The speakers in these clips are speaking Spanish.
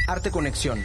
Arte Conexión.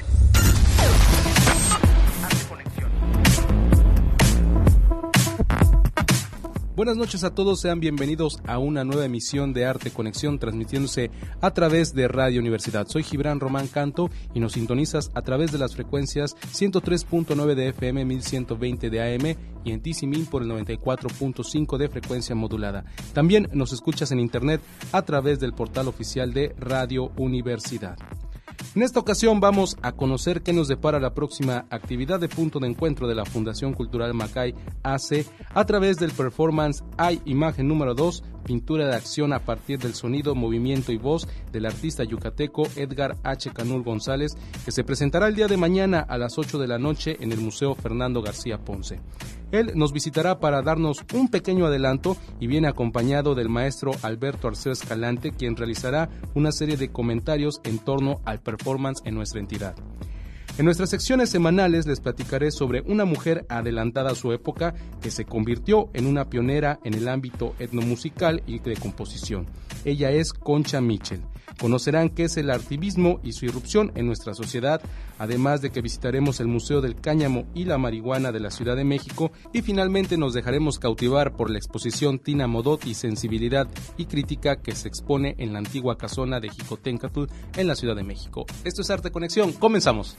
Buenas noches a todos, sean bienvenidos a una nueva emisión de Arte Conexión, transmitiéndose a través de Radio Universidad. Soy Gibran Román Canto y nos sintonizas a través de las frecuencias 103.9 de FM, 1120 de AM y en Tizimín por el 94.5 de frecuencia modulada. También nos escuchas en internet a través del portal oficial de Radio Universidad. En esta ocasión vamos a conocer qué nos depara la próxima actividad de punto de encuentro de la Fundación Cultural Macay AC a través del performance Hay Imagen número 2, pintura de acción a partir del sonido, movimiento y voz del artista yucateco Edgar H. Canul González, que se presentará el día de mañana a las 8 de la noche en el Museo Fernando García Ponce. Él nos visitará para darnos un pequeño adelanto y viene acompañado del maestro Alberto Arceo Escalante, quien realizará una serie de comentarios en torno al performance en nuestra entidad. En nuestras secciones semanales les platicaré sobre una mujer adelantada a su época que se convirtió en una pionera en el ámbito etnomusical y de composición. Ella es Concha Mitchell. Conocerán qué es el artivismo y su irrupción en nuestra sociedad, además de que visitaremos el Museo del Cáñamo y la Marihuana de la Ciudad de México y finalmente nos dejaremos cautivar por la exposición Tina Modot y Sensibilidad y Crítica que se expone en la antigua casona de Jicotencatl en la Ciudad de México. Esto es Arte Conexión, comenzamos.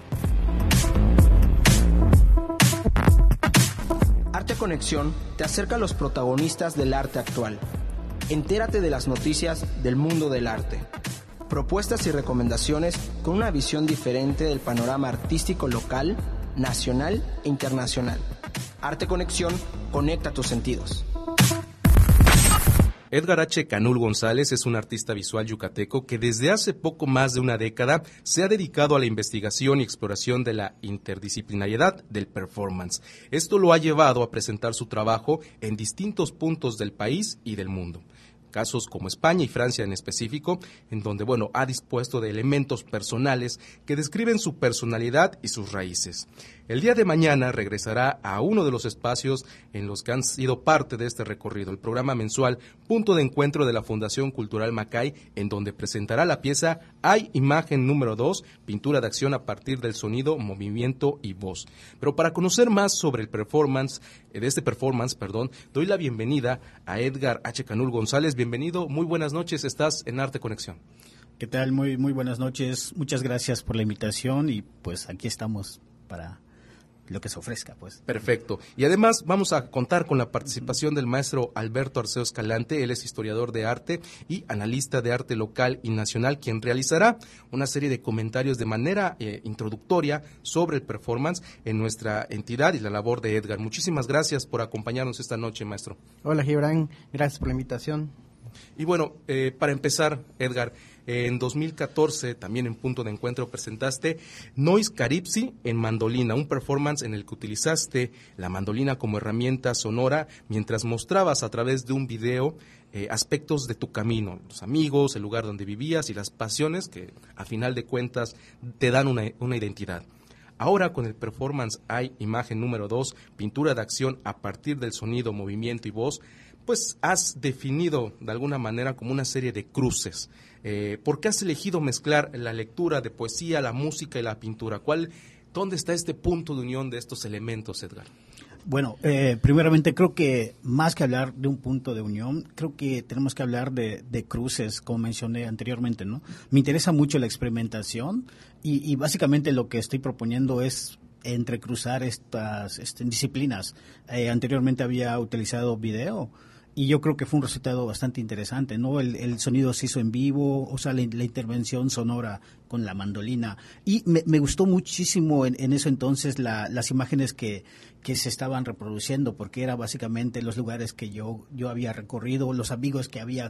Arte Conexión te acerca a los protagonistas del arte actual. Entérate de las noticias del mundo del arte. Propuestas y recomendaciones con una visión diferente del panorama artístico local, nacional e internacional. Arte Conexión conecta tus sentidos. Edgar H. Canul González es un artista visual yucateco que desde hace poco más de una década se ha dedicado a la investigación y exploración de la interdisciplinariedad del performance. Esto lo ha llevado a presentar su trabajo en distintos puntos del país y del mundo. Casos como España y Francia en específico, en donde, ha dispuesto de elementos personales que describen su personalidad y sus raíces. El día de mañana regresará a uno de los espacios en los que han sido parte de este recorrido, el programa mensual Punto de Encuentro de la Fundación Cultural Macay, en donde presentará la pieza Hay Imagen número 2, pintura de acción a partir del sonido, movimiento y voz. Pero para conocer más sobre el performance, doy la bienvenida a Edgar H. Canul González. Bienvenido, muy buenas noches, estás en Arte Conexión. ¿Qué tal? Muy buenas noches, muchas gracias por la invitación y pues aquí estamos para lo que se ofrezca, pues. Perfecto. Y además vamos a contar con la participación del maestro Alberto Arceo Escalante. Él es historiador de arte y analista de arte local y nacional, quien realizará una serie de comentarios de manera introductoria sobre el performance en nuestra entidad y la labor de Edgar. Muchísimas gracias por acompañarnos esta noche, maestro. Hola, Gibran. Gracias por la invitación. Y para empezar, Edgar, en 2014, también en Punto de Encuentro, presentaste Noise Caripsi en mandolina, un performance en el que utilizaste la mandolina como herramienta sonora mientras mostrabas a través de un video aspectos de tu camino, los amigos, el lugar donde vivías y las pasiones que a final de cuentas te dan una identidad. Ahora con el performance Hay Imagen número 2, pintura de acción a partir del sonido, movimiento y voz, pues has definido de alguna manera como una serie de cruces. ¿Por qué has elegido mezclar la lectura de poesía, la música y la pintura? ¿Dónde está este punto de unión de estos elementos, Edgar? Bueno, primeramente creo que más que hablar de un punto de unión, creo que tenemos que hablar de cruces, como mencioné anteriormente, ¿no? Me interesa mucho la experimentación y básicamente lo que estoy proponiendo es entrecruzar estas disciplinas. Anteriormente había utilizado video y yo creo que fue un resultado bastante interesante, ¿no? El sonido se hizo en vivo, o sea, la intervención sonora con la mandolina. Y me gustó muchísimo en eso entonces las imágenes que se estaban reproduciendo, porque era básicamente los lugares que yo había recorrido, los amigos que había,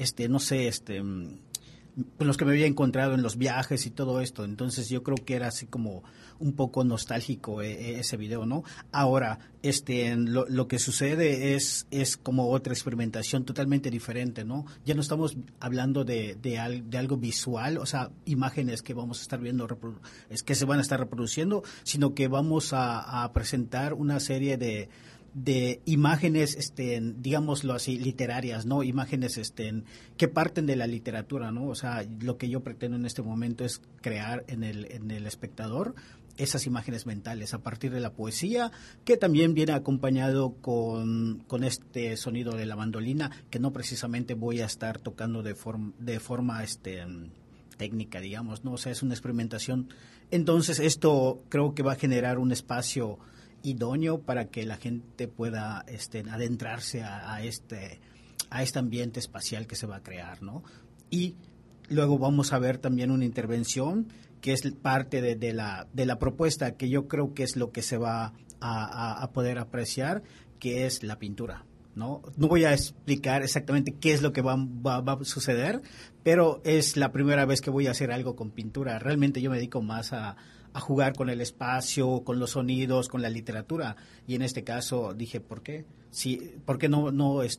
con los que me había encontrado en los viajes y todo esto. Entonces yo creo que era así como un poco nostálgico ese video, ¿no? Ahora, lo que sucede es como otra experimentación totalmente diferente, ¿no? Ya no estamos hablando de algo visual, o sea, imágenes que vamos a estar viendo, que se van a estar reproduciendo, sino que vamos a presentar una serie de de imágenes, digámoslo así, literarias, ¿no? Imágenes que parten de la literatura, ¿no? O sea, lo que yo pretendo en este momento es crear en el espectador esas imágenes mentales a partir de la poesía, que también viene acompañado con este sonido de la mandolina, que no precisamente voy a estar tocando de forma técnica, digamos, ¿no? O sea, es una experimentación. Entonces, esto creo que va a generar un espacio idóneo para que la gente pueda adentrarse a este ambiente espacial que se va a crear, ¿no? Y luego vamos a ver también una intervención que es parte de la propuesta, que yo creo que es lo que se va a poder apreciar, que es la pintura, ¿no? No voy a explicar exactamente qué es lo que va a suceder, pero es la primera vez que voy a hacer algo con pintura. Realmente yo me dedico más a jugar con el espacio, con los sonidos, con la literatura, y en este caso dije, ¿por qué? Sí, ¿por qué no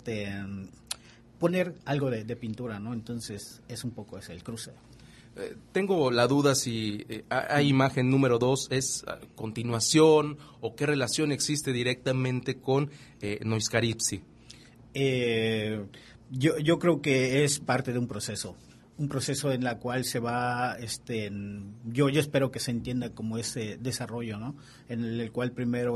poner algo de pintura, ¿no? Entonces es un poco ese el cruce. Tengo la duda si hay imagen número 2 es continuación o qué relación existe directamente con Noiscaripsi. Yo creo que es parte de un proceso en la cual se va, yo espero que se entienda como ese desarrollo, ¿no? En el cual primero,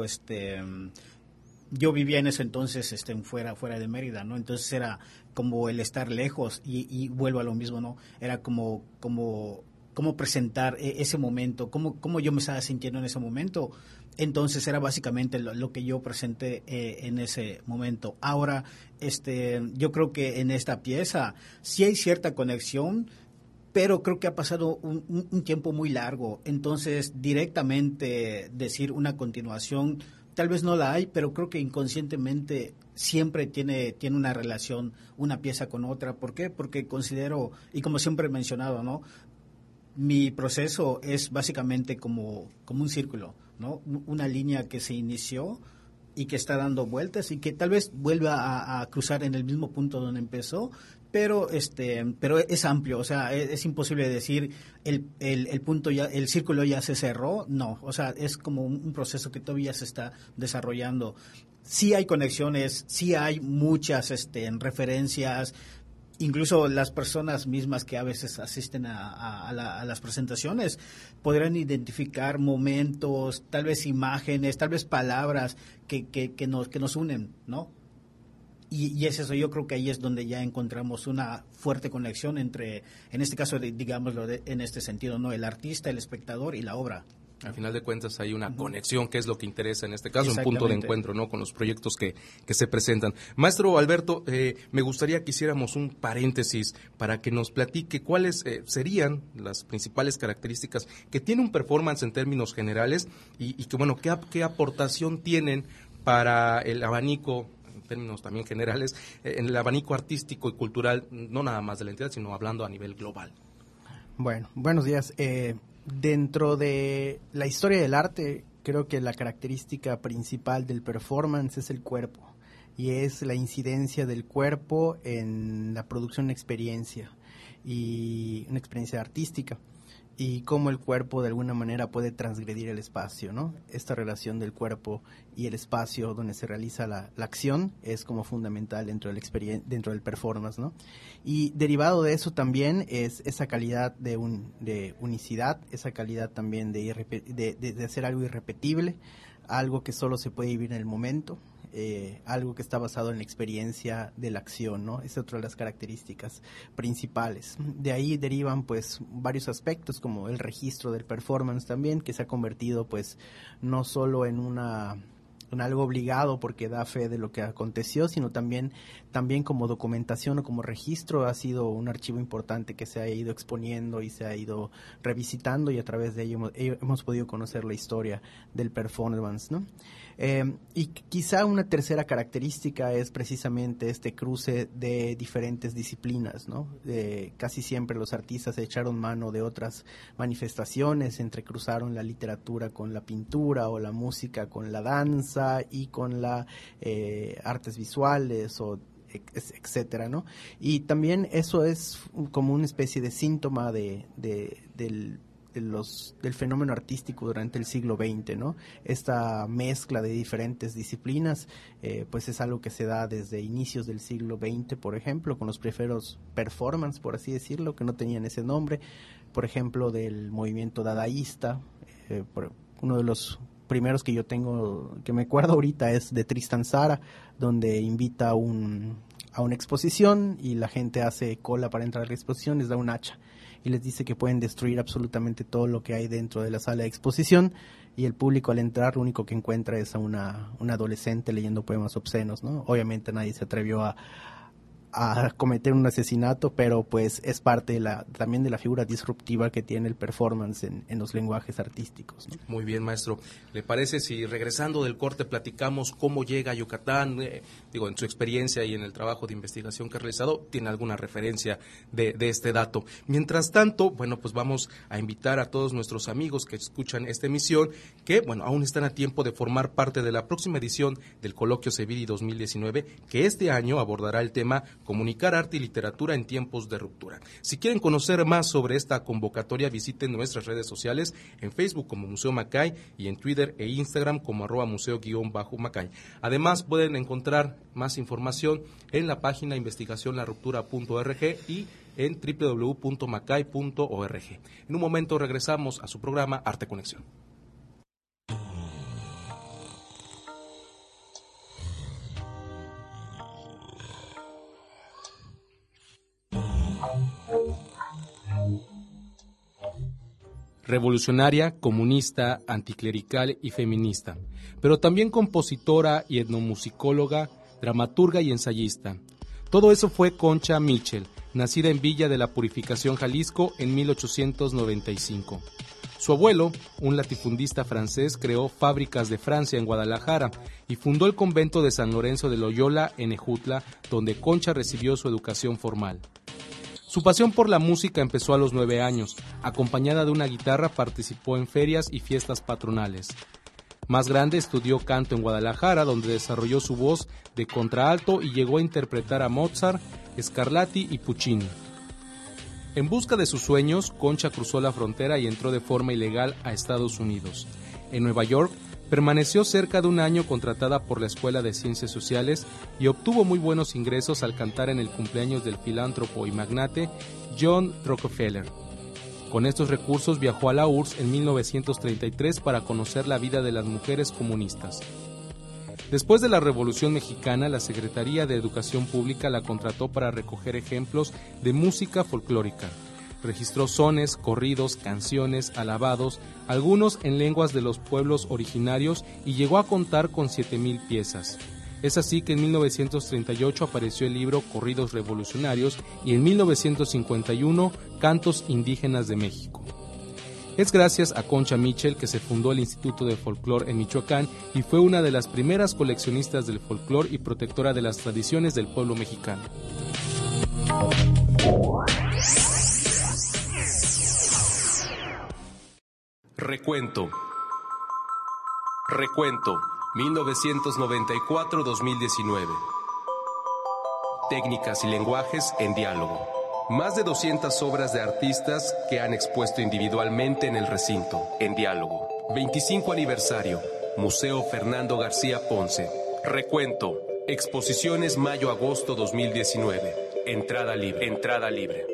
yo vivía en ese entonces fuera de Mérida, ¿no? Entonces era como el estar lejos y vuelvo a lo mismo, ¿no? Era como presentar ese momento, cómo yo me estaba sintiendo en ese momento. Entonces era básicamente lo que yo presenté en ese momento. Ahora, yo creo que en esta pieza sí hay cierta conexión, pero creo que ha pasado un tiempo muy largo. Entonces, directamente decir una continuación, tal vez no la hay, pero creo que inconscientemente siempre tiene una relación una pieza con otra. ¿Por qué? Porque considero, y como siempre he mencionado, ¿no? Mi proceso es básicamente como un círculo, ¿no? Una línea que se inició y que está dando vueltas y que tal vez vuelva a cruzar en el mismo punto donde empezó, pero es amplio, o sea, es imposible decir el punto ya, el círculo ya se cerró, no, o sea, es como un proceso que todavía se está desarrollando. Sí hay conexiones, sí hay muchas referencias. Incluso las personas mismas que a veces asisten a las presentaciones podrán identificar momentos, tal vez imágenes, tal vez palabras que nos unen, ¿no? Y es eso, yo creo que ahí es donde ya encontramos una fuerte conexión entre, en este caso, digámoslo en este sentido, ¿no? El artista, el espectador y la obra. Al final de cuentas hay una conexión, que es lo que interesa en este caso, un punto de encuentro, ¿no? Con los proyectos que se presentan. Maestro Alberto, me gustaría que hiciéramos un paréntesis para que nos platique cuáles serían las principales características que tiene un performance en términos generales y que, bueno, qué aportación tienen para el abanico, en términos también generales, en el abanico artístico y cultural, no nada más de la entidad, sino hablando a nivel global. Bueno, buenos días. Dentro de la historia del arte, creo que la característica principal del performance es el cuerpo, y es la incidencia del cuerpo en la producción de experiencia, y una experiencia artística, y cómo el cuerpo de alguna manera puede transgredir el espacio, ¿no? Esta relación del cuerpo y el espacio donde se realiza la acción es como fundamental dentro del performance, ¿no? Y derivado de eso también es esa calidad de unicidad, esa calidad también de hacer algo irrepetible, algo que solo se puede vivir en el momento, algo que está basado en la experiencia de la acción, ¿no? Es otra de las características principales. De ahí derivan pues varios aspectos, como el registro del performance también, que se ha convertido pues no solo en algo obligado porque da fe de lo que aconteció, sino también como documentación o como registro. Ha sido un archivo importante que se ha ido exponiendo y se ha ido revisitando, y a través de ello hemos podido conocer la historia del performance, ¿no? Y quizá una tercera característica es precisamente este cruce de diferentes disciplinas, ¿no? Casi siempre los artistas echaron mano de otras manifestaciones, entrecruzaron la literatura con la pintura, o la música con la danza, y con las artes visuales, o etcétera, ¿no? Y también eso es como una especie de síntoma del del fenómeno artístico durante el siglo XX, ¿no? Esta mezcla de diferentes disciplinas, pues es algo que se da desde inicios del siglo XX, por ejemplo, con los primeros performance, por así decirlo, que no tenían ese nombre, por ejemplo, del movimiento dadaísta. Uno de los primeros que yo tengo, que me acuerdo ahorita, es de Tristan Tzara, donde invita a una exposición y la gente hace cola para entrar a la exposición, les da un hacha y les dice que pueden destruir absolutamente todo lo que hay dentro de la sala de exposición, y el público al entrar lo único que encuentra es a una adolescente leyendo poemas obscenos, ¿no? Obviamente nadie se atrevió a cometer un asesinato, pero pues es parte también de la figura disruptiva que tiene el performance en los lenguajes artísticos, ¿no? Muy bien, maestro. ¿Le parece si regresando del corte platicamos cómo llega a Yucatán? En su experiencia y en el trabajo de investigación que ha realizado, ¿tiene alguna referencia de este dato? Mientras tanto, pues vamos a invitar a todos nuestros amigos que escuchan esta emisión, que aún están a tiempo de formar parte de la próxima edición del Coloquio Cevidi 2019, que este año abordará el tema Comunicar arte y literatura en tiempos de ruptura. Si quieren conocer más sobre esta convocatoria, visiten nuestras redes sociales, en Facebook como Museo Macay y en Twitter e Instagram como @museo_Macay. Además, pueden encontrar más información en la página investigacionlaruptura.org y en www.macay.org. En un momento regresamos a su programa Arte Conexión. Revolucionaria, comunista, anticlerical y feminista, pero también compositora y etnomusicóloga, dramaturga y ensayista. Todo eso fue Concha Mitchell, nacida en Villa de la Purificación, Jalisco, en 1895. Su abuelo, un latifundista francés, creó Fábricas de Francia en Guadalajara y fundó el convento de San Lorenzo de Loyola en Ejutla, donde Concha recibió su educación formal. Su pasión por la música empezó a los 9 años. Acompañada de una guitarra, participó en ferias y fiestas patronales. Más grande, estudió canto en Guadalajara, donde desarrolló su voz de contralto y llegó a interpretar a Mozart, Scarlatti y Puccini. En busca de sus sueños, Concha cruzó la frontera y entró de forma ilegal a Estados Unidos. En Nueva York, permaneció cerca de un año contratada por la Escuela de Ciencias Sociales y obtuvo muy buenos ingresos al cantar en el cumpleaños del filántropo y magnate John Rockefeller. Con estos recursos viajó a la URSS en 1933 para conocer la vida de las mujeres comunistas. Después de la Revolución Mexicana, la Secretaría de Educación Pública la contrató para recoger ejemplos de música folclórica. Registró sones, corridos, canciones, alabados, algunos en lenguas de los pueblos originarios, y llegó a contar con 7,000 piezas. Es así que en 1938 apareció el libro Corridos Revolucionarios y en 1951 Cantos Indígenas de México. Es gracias a Concha Mitchell que se fundó el Instituto de Folclor en Michoacán y fue una de las primeras coleccionistas del folclor y protectora de las tradiciones del pueblo mexicano. Recuento 1994-2019. Técnicas y lenguajes en diálogo. Más de 200 obras de artistas que han expuesto individualmente en el recinto, en diálogo. 25 aniversario, Museo Fernando García Ponce. Recuento, exposiciones mayo-agosto 2019. Entrada libre.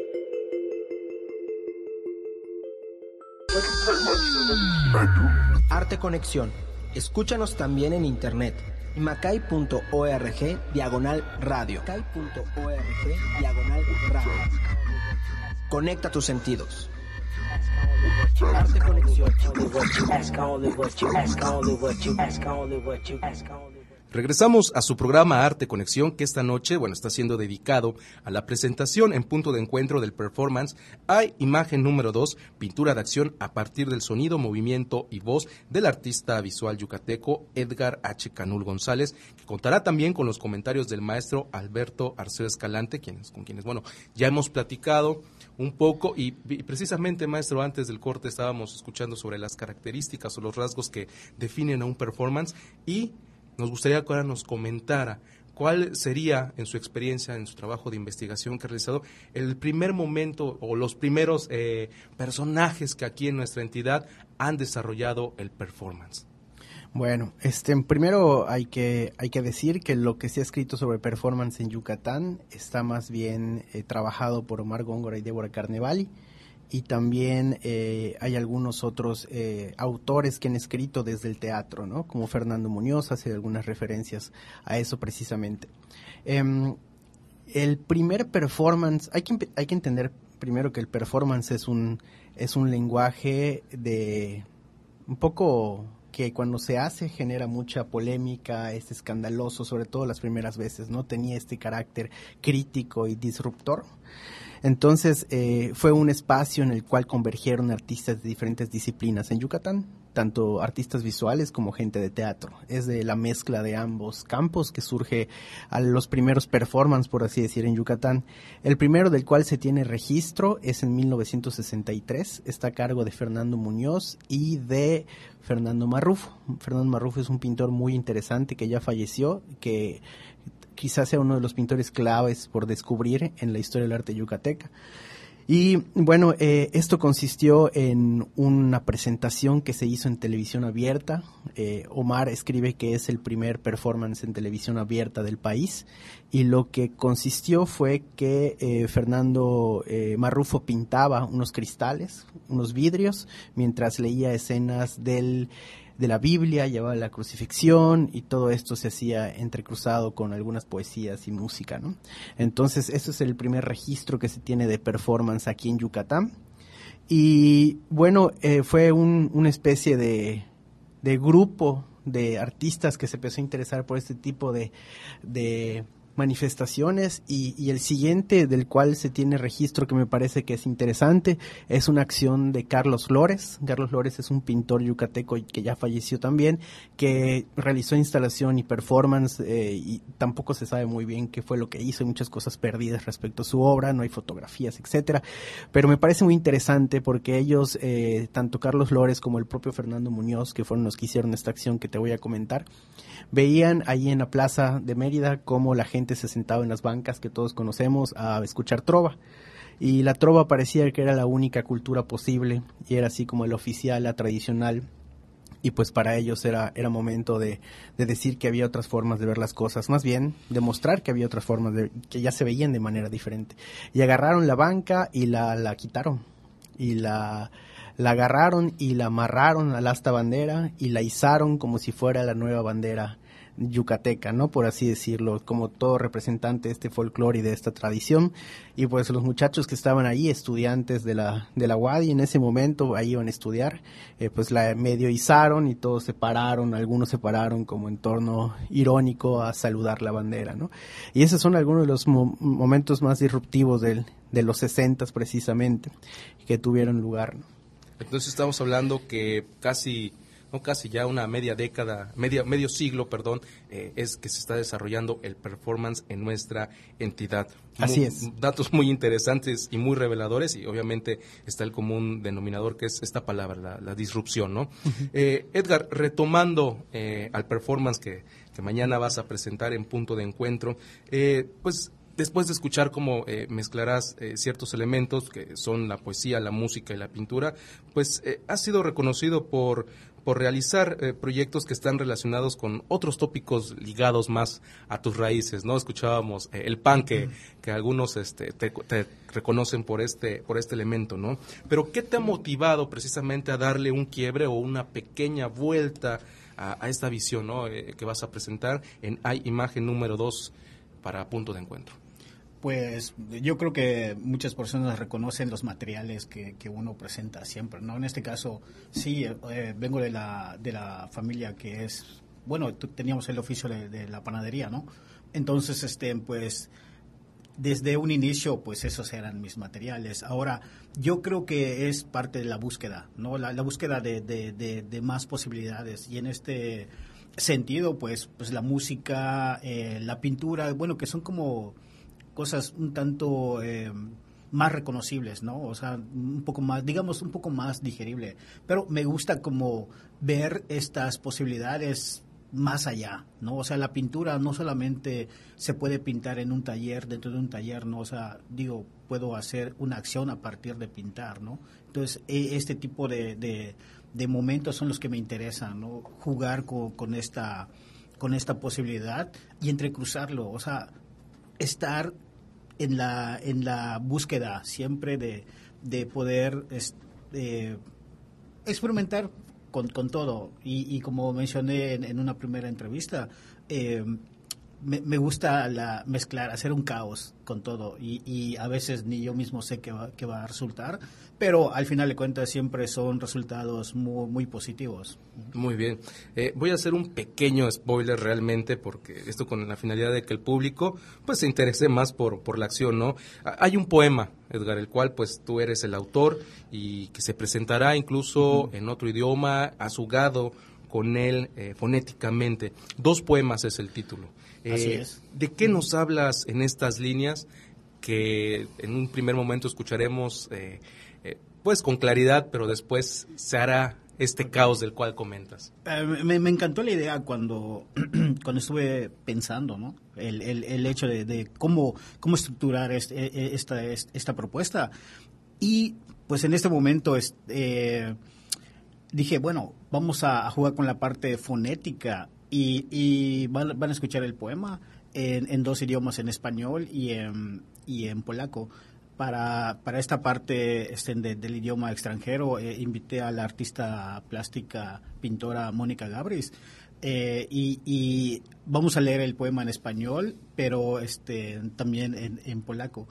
Arte Conexión. Escúchanos también en internet. macay.org/radio. Conecta tus sentidos. Arte Conexión. Regresamos a su programa Arte Conexión, que esta noche, está siendo dedicado a la presentación en punto de encuentro del performance Hay Imagen número 2, pintura de acción a partir del sonido, movimiento y voz del artista visual yucateco Edgar H. Canul González, que contará también con los comentarios del maestro Alberto Arceo Escalante, con quienes ya hemos platicado un poco, y precisamente, maestro, antes del corte estábamos escuchando sobre las características o los rasgos que definen a un performance, y nos gustaría que ahora nos comentara ¿cuál sería, en su experiencia, en su trabajo de investigación que ha realizado, el primer momento o los primeros personajes que aquí en nuestra entidad han desarrollado el performance? Bueno, primero hay que decir que lo que se ha escrito sobre performance en Yucatán está más bien trabajado por Omar Góngora y Débora Carnevali, y también hay algunos otros autores que han escrito desde el teatro, ¿no? Como Fernando Muñoz hace algunas referencias a eso precisamente. El primer performance, hay que entender primero que el performance es un lenguaje de un poco que cuando se hace genera mucha polémica, es escandaloso, sobre todo las primeras veces, ¿no? Tenía este carácter crítico y disruptor. Entonces, fue un espacio en el cual convergieron artistas de diferentes disciplinas en Yucatán, tanto artistas visuales como gente de teatro. Es de la mezcla de ambos campos que surge a los primeros performances, por así decir, en Yucatán. El primero del cual se tiene registro es en 1963, está a cargo de Fernando Muñoz y de Fernando Marrufo. Fernando Marrufo es un pintor muy interesante que ya falleció, que quizás sea uno de los pintores claves por descubrir en la historia del arte yucateca. Y bueno, esto consistió en una presentación que se hizo en televisión abierta. Omar escribe que es el primer performance en televisión abierta del país, y lo que consistió fue que Fernando Marrufo pintaba unos cristales, unos vidrios, mientras leía escenas de la Biblia, llevaba la crucifixión, y todo esto se hacía entrecruzado con algunas poesías y música, ¿no? Entonces, eso es el primer registro que se tiene de performance aquí en Yucatán. Y bueno, fue una especie de grupo de artistas que se empezó a interesar por este tipo de manifestaciones, y el siguiente del cual se tiene registro, que me parece que es interesante, es una acción de Carlos Lores. Carlos Lores es un pintor yucateco que ya falleció también, que realizó instalación y performance, y tampoco se sabe muy bien qué fue lo que hizo, hay muchas cosas perdidas respecto a su obra, no hay fotografías, etcétera, pero me parece muy interesante porque ellos, tanto Carlos Lores como el propio Fernando Muñoz, que fueron los que hicieron esta acción que te voy a comentar, veían ahí en la plaza de Mérida cómo la gente se sentaba en las bancas que todos conocemos a escuchar trova, y la trova parecía que era la única cultura posible, y era así como la oficial, la tradicional, y pues para ellos era momento de decir que había otras formas de ver las cosas, más bien demostrar que había otras formas que ya se veían de manera diferente, y agarraron la banca y la quitaron, y la agarraron y la amarraron al asta bandera y la izaron como si fuera la nueva bandera yucateca, ¿no? Por así decirlo, como todo representante de este folclore y de esta tradición. Y pues los muchachos que estaban ahí, estudiantes de la UADY en ese momento, ahí iban a estudiar, pues la medio izaron y todos se pararon, algunos se pararon como en torno irónico a saludar la bandera, ¿no? Y esos son algunos de los momentos más disruptivos de los 60s precisamente, que tuvieron lugar, ¿no? Entonces estamos hablando que casi ya una medio siglo, es que se está desarrollando el performance en nuestra entidad. Así es. Datos muy interesantes y muy reveladores, y obviamente está el común denominador, que es esta palabra, la disrupción, ¿no? Uh-huh. Edgar, retomando al performance que mañana vas a presentar en Punto de Encuentro, pues después de escuchar cómo mezclarás ciertos elementos que son la poesía, la música y la pintura, pues has sido reconocido por realizar proyectos que están relacionados con otros tópicos ligados más a tus raíces, ¿no? Escuchábamos el pan, que algunos te reconocen por este elemento, ¿no? Pero ¿qué te ha motivado precisamente a darle un quiebre o una pequeña vuelta a esta visión, ¿no? Que vas a presentar en imagen número 2 para Punto de Encuentro? Pues yo creo que muchas personas reconocen los materiales que uno presenta siempre, ¿no? En este caso, sí, vengo de la familia que es, bueno, teníamos el oficio de la panadería, ¿no? Entonces, pues, desde un inicio, pues esos eran mis materiales. Ahora, yo creo que es parte de la búsqueda, ¿no? La búsqueda de más posibilidades, y en este sentido, pues la música, la pintura, bueno, que son como cosas un tanto más reconocibles, ¿no? O sea, un poco más, digamos, un poco más digerible. Pero me gusta como ver estas posibilidades más allá, ¿no? O sea, la pintura no solamente se puede pintar en un taller, dentro de un taller, ¿no? O sea, digo, puedo hacer una acción a partir de pintar, ¿no? Entonces, este tipo de momentos son los que me interesan, ¿no? Jugar con esta posibilidad y entrecruzarlo, o sea, estar en la búsqueda siempre de poder experimentar con todo. Y como mencioné en una primera entrevista, me gusta mezclar, hacer un caos con todo, y a veces ni yo mismo sé qué va a resultar, pero al final de cuentas siempre son resultados muy, muy positivos. Muy bien. Voy a hacer un pequeño spoiler realmente, porque esto con la finalidad de que el público pues se interese más por la acción, ¿no? Hay un poema, Edgar, el cual pues tú eres el autor y que se presentará incluso en otro idioma, has jugado con él fonéticamente. 2 poemas es el título. Así es. ¿De qué nos hablas en estas líneas que en un primer momento escucharemos pues con claridad, pero después se hará este caos del cual comentas? Me encantó la idea cuando estuve pensando, ¿no? El hecho de cómo estructurar esta propuesta. Y pues en este momento dije, bueno, vamos a jugar con la parte fonética y van a escuchar el poema en 2 idiomas, en español y en polaco. Para esta parte del idioma extranjero, invité a la artista plástica pintora Mónica Gabris, y vamos a leer el poema en español, pero también en polaco.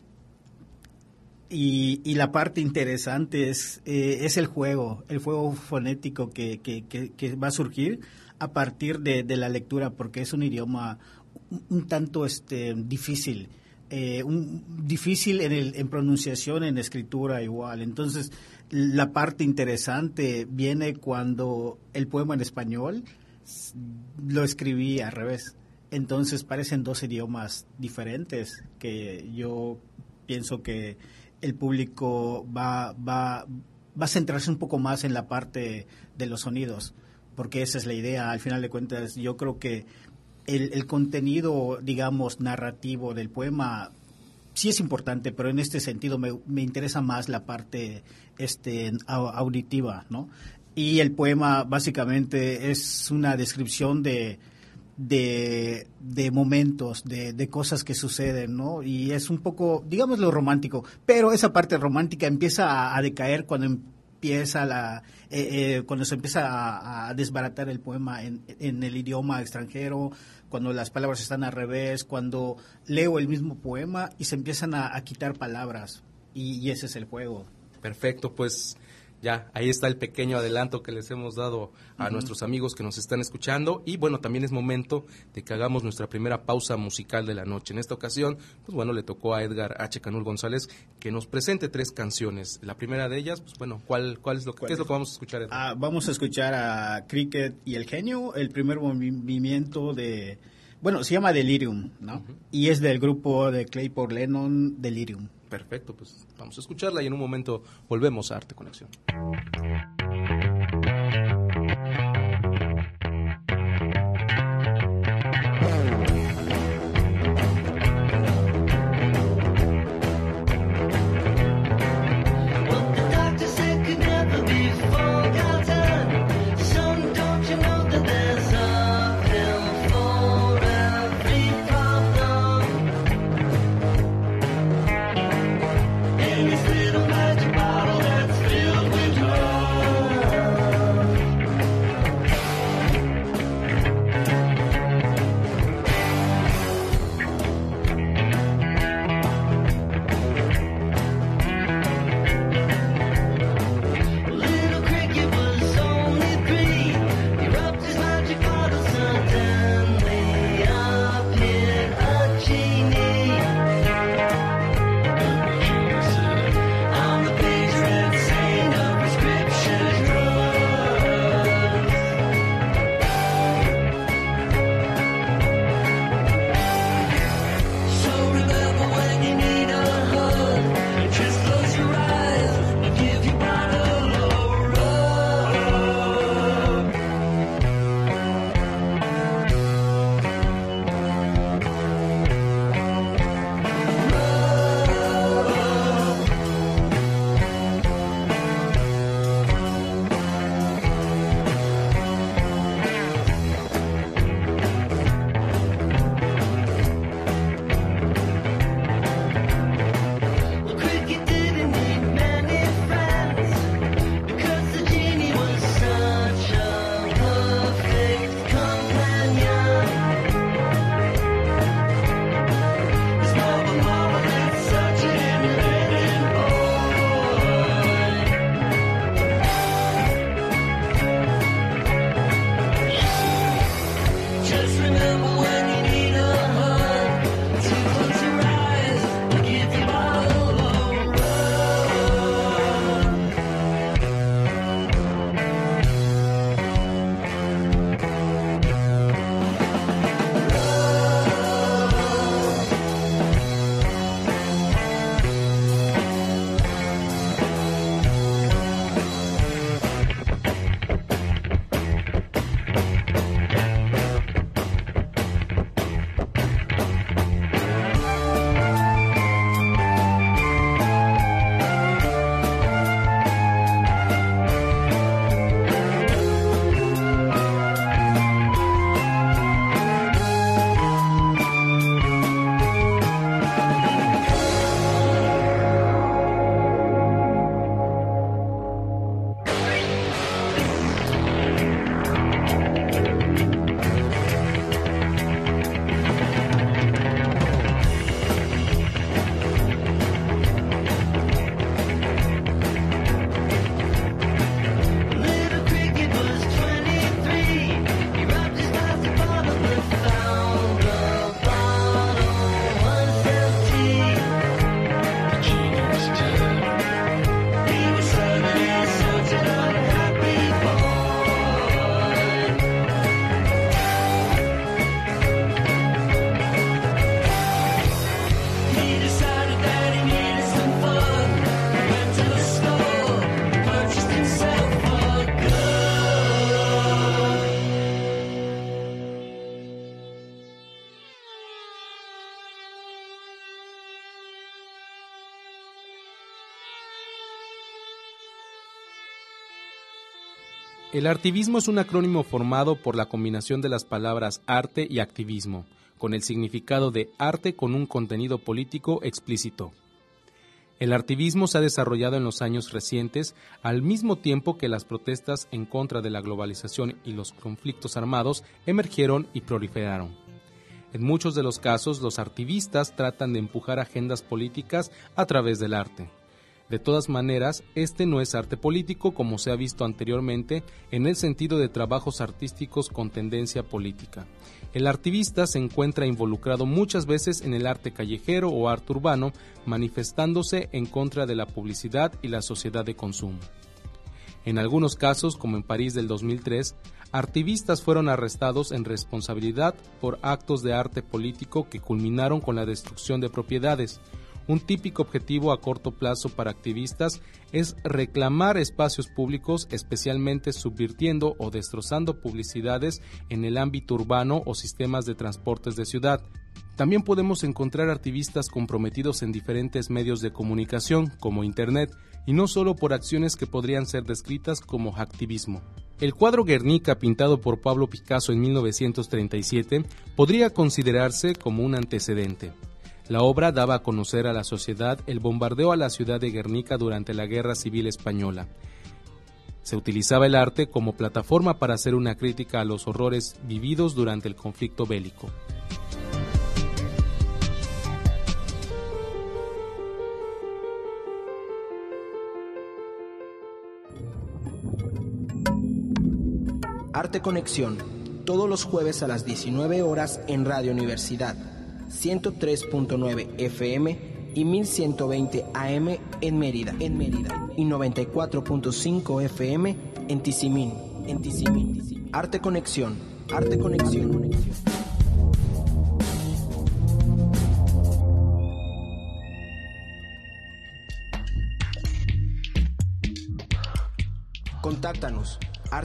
Y la parte interesante es el juego fonético que va a surgir a partir de la lectura, porque es un idioma un tanto difícil. Difícil en pronunciación, en escritura igual. Entonces, la parte interesante viene cuando el poema en español lo escribí al revés. Entonces, parecen 2 idiomas diferentes que yo pienso que el público va a centrarse un poco más en la parte de los sonidos, porque esa es la idea. Al final de cuentas, yo creo que el contenido, digamos, narrativo del poema sí es importante, pero en este sentido me interesa más la parte auditiva, ¿no? Y el poema básicamente es una descripción de momentos, de cosas que suceden, ¿no? Y es un poco, digámoslo, romántico, pero esa parte romántica empieza a decaer cuando cuando se empieza a desbaratar el poema en el idioma extranjero, cuando las palabras están al revés, cuando leo el mismo poema y se empiezan a quitar palabras, y ese es el juego. Perfecto, pues ya, ahí está el pequeño adelanto que les hemos dado a nuestros amigos que nos están escuchando. Y bueno, también es momento de que hagamos nuestra primera pausa musical de la noche. En esta ocasión, pues bueno, le tocó a Edgar H. Canul González que nos presente 3 canciones. La primera de ellas, pues bueno, ¿qué es lo que vamos a escuchar, Edgar? Vamos a escuchar a Cricket y el Genio, el primer movimiento se llama Delirium, ¿no? Y es del grupo de Claypool Lennon, Delirium. Perfecto, pues vamos a escucharla y en un momento volvemos a Arte Conexión. This little magic bottle that's filled with love. El artivismo es un acrónimo formado por la combinación de las palabras arte y activismo, con el significado de arte con un contenido político explícito. El artivismo se ha desarrollado en los años recientes, al mismo tiempo que las protestas en contra de la globalización y los conflictos armados emergieron y proliferaron. En muchos de los casos, los artivistas tratan de empujar agendas políticas a través del arte. De todas maneras, este no es arte político como se ha visto anteriormente en el sentido de trabajos artísticos con tendencia política. El artivista se encuentra involucrado muchas veces en el arte callejero o arte urbano, manifestándose en contra de la publicidad y la sociedad de consumo. En algunos casos, como en París del 2003, artivistas fueron arrestados en responsabilidad por actos de arte político que culminaron con la destrucción de propiedades. Un típico objetivo a corto plazo para activistas es reclamar espacios públicos, especialmente subvirtiendo o destrozando publicidades en el ámbito urbano o sistemas de transportes de ciudad. También podemos encontrar activistas comprometidos en diferentes medios de comunicación, como Internet, y no solo por acciones que podrían ser descritas como hacktivismo. El cuadro Guernica, pintado por Pablo Picasso en 1937, podría considerarse como un antecedente. La obra daba a conocer a la sociedad el bombardeo a la ciudad de Guernica durante la Guerra Civil Española. Se utilizaba el arte como plataforma para hacer una crítica a los horrores vividos durante el conflicto bélico. Arte Conexión, todos los jueves a las 19 horas en Radio Universidad, 103.9 FM y 1120 AM en Mérida, y 94.5 FM en Tizimín. Arte Conexión. Contáctanos.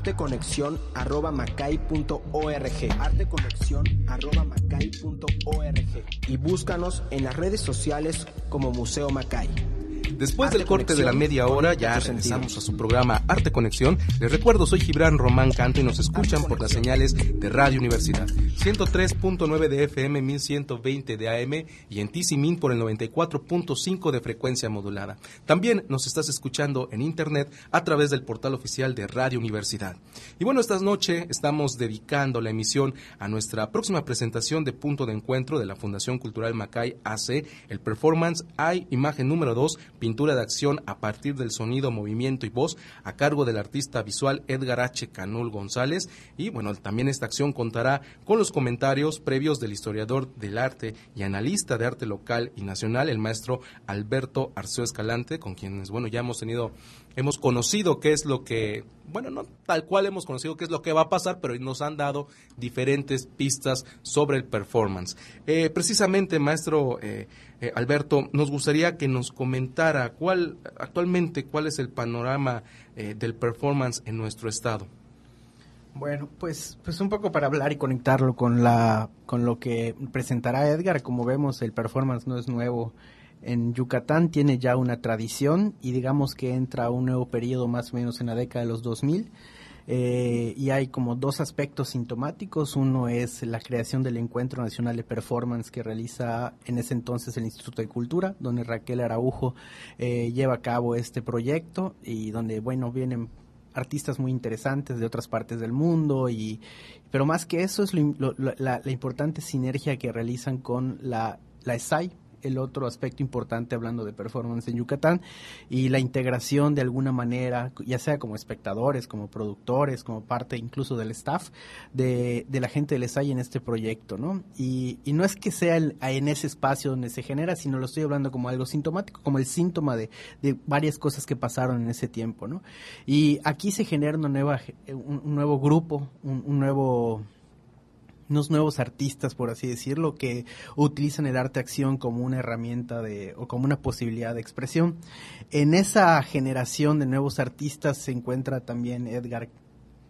arteconexion@macay.org y búscanos en las redes sociales como Museo Macay. Después del corte de la media hora, ya regresamos a su programa Arte Conexión. Les recuerdo, soy Gibran Román Canto y nos escuchan por las señales de Radio Universidad, 103.9 de FM, 1120 de AM y en Tizimín por el 94.5 de frecuencia modulada. También nos estás escuchando en internet a través del portal oficial de Radio Universidad. Y bueno, esta noche estamos dedicando la emisión a nuestra próxima presentación de Punto de Encuentro de la Fundación Cultural Macay AC, el performance Hay Imagen número 2, pintura de acción a partir del sonido, movimiento y voz, a cargo del artista visual Edgar H. Canul González. Y bueno, también esta acción contará con los comentarios previos del historiador del arte y analista de arte local y nacional, el maestro Alberto Arceo Escalante, con quienes, bueno, ya hemos conocido qué es lo que, bueno, no tal cual hemos conocido qué es lo que va a pasar, pero nos han dado diferentes pistas sobre el performance. Precisamente, maestro Alberto, nos gustaría que nos comentara cuál es el panorama del performance en nuestro estado. Bueno, pues un poco para hablar y conectarlo con lo que presentará Edgar. Como vemos, el performance no es nuevo. En Yucatán tiene ya una tradición y digamos que entra a un nuevo periodo más o menos en la década de los 2000. Y hay como dos aspectos sintomáticos. Uno es la creación del Encuentro Nacional de Performance que realiza en ese entonces el Instituto de Cultura, donde Raquel Araujo lleva a cabo este proyecto y donde, bueno, vienen artistas muy interesantes de otras partes del mundo, pero más que eso es la importante sinergia que realizan con la ESAI, el otro aspecto importante hablando de performance en Yucatán, y la integración de alguna manera, ya sea como espectadores, como productores, como parte incluso del staff de la gente del ESAI en este proyecto, ¿no? Y no es que sea en ese espacio donde se genera, sino lo estoy hablando como algo sintomático, como el síntoma de varias cosas que pasaron en ese tiempo, ¿no? Y aquí se genera un nuevo grupo, unos nuevos artistas, por así decirlo, que utilizan el arte-acción como una herramienta o como una posibilidad de expresión. En esa generación de nuevos artistas se encuentra también Edgar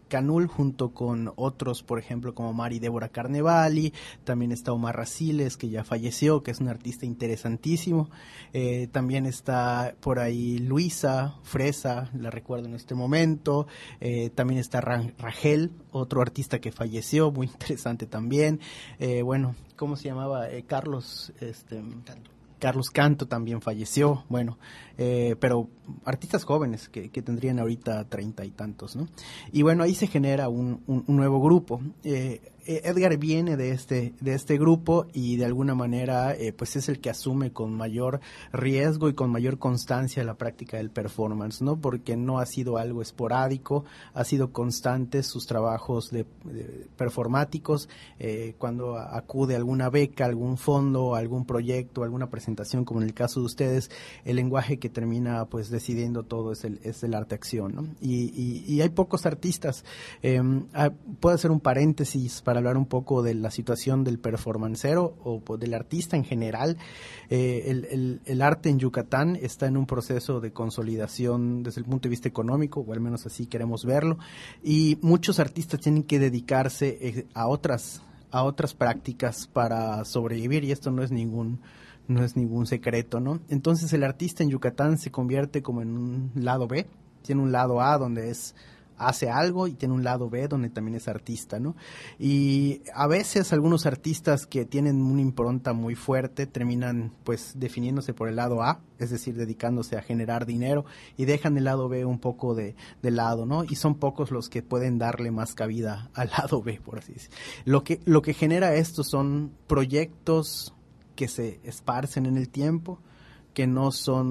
Canul, junto con otros, por ejemplo, como Mari Débora Carnevali. También está Omar Raciles, que ya falleció, que es un artista interesantísimo. También está por ahí Luisa Fresa, la recuerdo en este momento. También está Rangel, otro artista que falleció, muy interesante también. Bueno, ¿cómo se llamaba? Carlos Canto también falleció, bueno, pero artistas jóvenes que tendrían ahorita 30 y tantos, ¿no? Y bueno, ahí se genera un nuevo grupo. Edgar viene de este grupo y de alguna manera pues es el que asume con mayor riesgo y con mayor constancia la práctica del performance, ¿no? Porque no ha sido algo esporádico, ha sido constante sus trabajos de performáticos. Cuando acude a alguna beca, algún fondo, algún proyecto, alguna presentación, como en el caso de ustedes, el lenguaje que termina pues decidiendo todo es el arte-acción, ¿no? Y hay pocos artistas. Puedo hacer un paréntesis para hablar un poco de la situación del performancero o del artista en general. El arte en Yucatán está en un proceso de consolidación desde el punto de vista económico, o al menos así queremos verlo, y muchos artistas tienen que dedicarse a otras prácticas para sobrevivir, y esto no es ningún secreto, ¿no? Entonces el artista en Yucatán se convierte como en un lado B. Tiene un lado A donde hace algo y tiene un lado B donde también es artista, ¿no? Y a veces algunos artistas que tienen una impronta muy fuerte terminan pues definiéndose por el lado A, es decir, dedicándose a generar dinero, y dejan el lado B un poco de lado, ¿no? Y son pocos los que pueden darle más cabida al lado B, por así decirlo. Lo que genera esto son proyectos que se esparcen en el tiempo, que no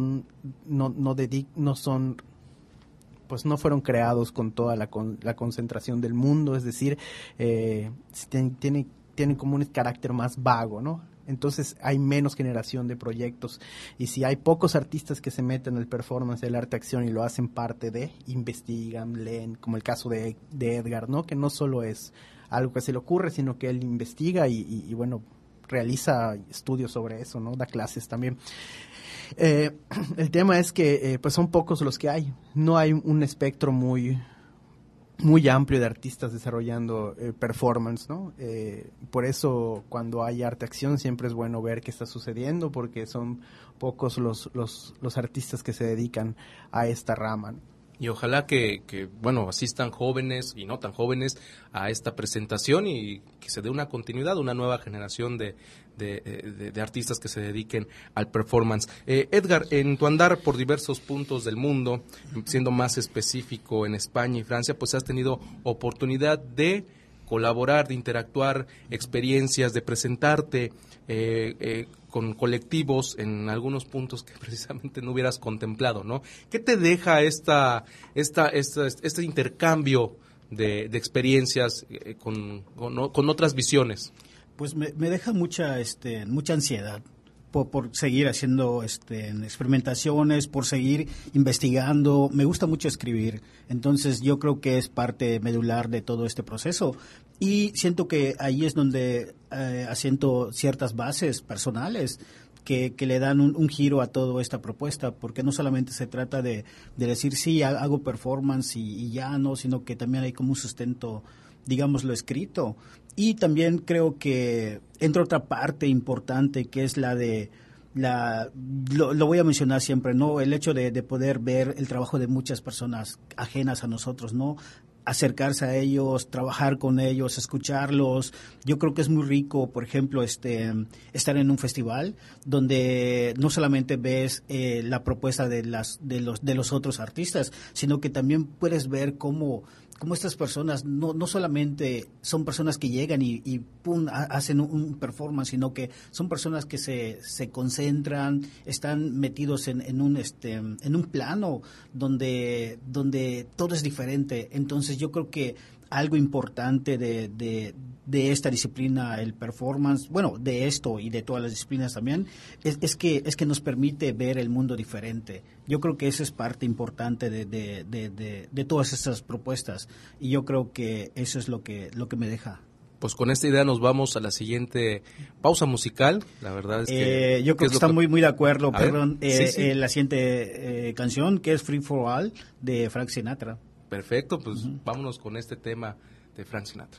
fueron creados con toda la concentración del mundo, es decir, tienen como un carácter más vago, ¿no? Entonces hay menos generación de proyectos, y si hay pocos artistas que se meten en el performance, el arte-acción, y lo hacen parte de, investigan, leen, como el caso de Edgar, ¿no? Que no solo es algo que se le ocurre, sino que él investiga y bueno, realiza estudios sobre eso, ¿no? Da clases también. El tema es que pues son pocos los que hay. No hay un espectro muy amplio de artistas desarrollando performance, ¿no? Por eso cuando hay arte-acción siempre es bueno ver qué está sucediendo, porque son pocos los artistas que se dedican a esta rama, ¿no? Y ojalá que asistan jóvenes y no tan jóvenes a esta presentación y que se dé una continuidad, una nueva generación de artistas que se dediquen al performance. Edgar, en tu andar por diversos puntos del mundo, siendo más específico en España y Francia, pues has tenido oportunidad de colaborar, de interactuar, experiencias, de presentarte con colectivos en algunos puntos que precisamente no hubieras contemplado, ¿no? ¿Qué te deja este intercambio de experiencias con otras visiones? Pues me deja mucha ansiedad por seguir haciendo experimentaciones, por seguir investigando. Me gusta mucho escribir, entonces yo creo que es parte medular de todo este proceso, y siento que ahí es donde asiento ciertas bases personales que le dan un giro a toda esta propuesta, porque no solamente se trata de decir sí, hago performance y ya no, sino que también hay como un sustento, digámoslo, escrito. Y también creo que entra otra parte importante, que es lo voy a mencionar siempre, ¿no? El hecho de poder ver el trabajo de muchas personas ajenas a nosotros, ¿no? Acercarse a ellos, trabajar con ellos, escucharlos. Yo creo que es muy rico, por ejemplo, estar en un festival donde no solamente ves la propuesta de los otros artistas, sino que también puedes ver cómo estas personas no solamente son personas que llegan y pum, hacen un performance, sino que son personas que se concentran, están metidos en un plano donde todo es diferente. Entonces yo creo que algo importante de esta disciplina, el performance, bueno, de esto y de todas las disciplinas también, es que nos permite ver el mundo diferente. Yo creo que esa es parte importante de todas estas propuestas, y yo creo que eso es lo que me deja. Pues con esta idea nos vamos a la siguiente pausa musical. La verdad es que yo creo que están muy de acuerdo. Sí. La siguiente canción, que es Free for All, de Frank Sinatra. Perfecto, pues vámonos con este tema de Frank Sinatra.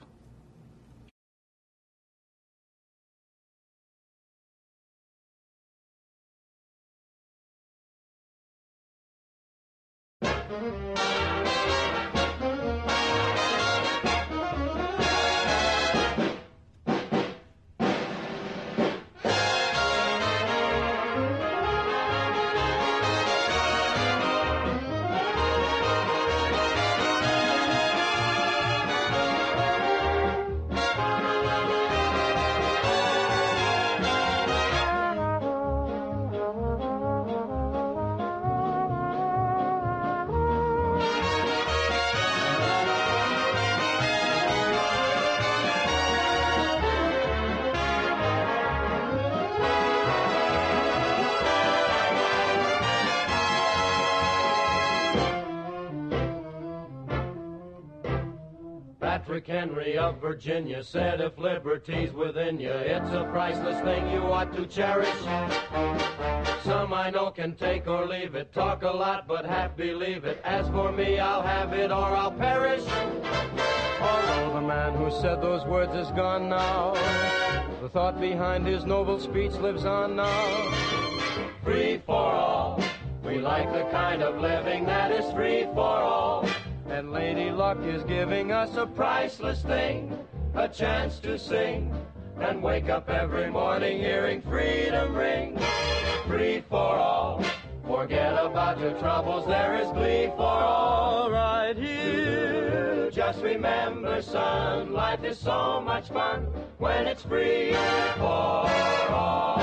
Patrick Henry of Virginia said if liberty's within you, it's a priceless thing you ought to cherish. Some I know can take or leave it, talk a lot but half believe it. As for me, I'll have it or I'll perish. Although the man who said those words is gone now, the thought behind his noble speech lives on now. Free for all, we like the kind of living that is free for all. And Lady Luck is giving us a priceless thing, a chance to sing and wake up every morning hearing freedom ring. Free for all, forget about your troubles, there is glee for all right here. Just remember, son, life is so much fun when it's free for all.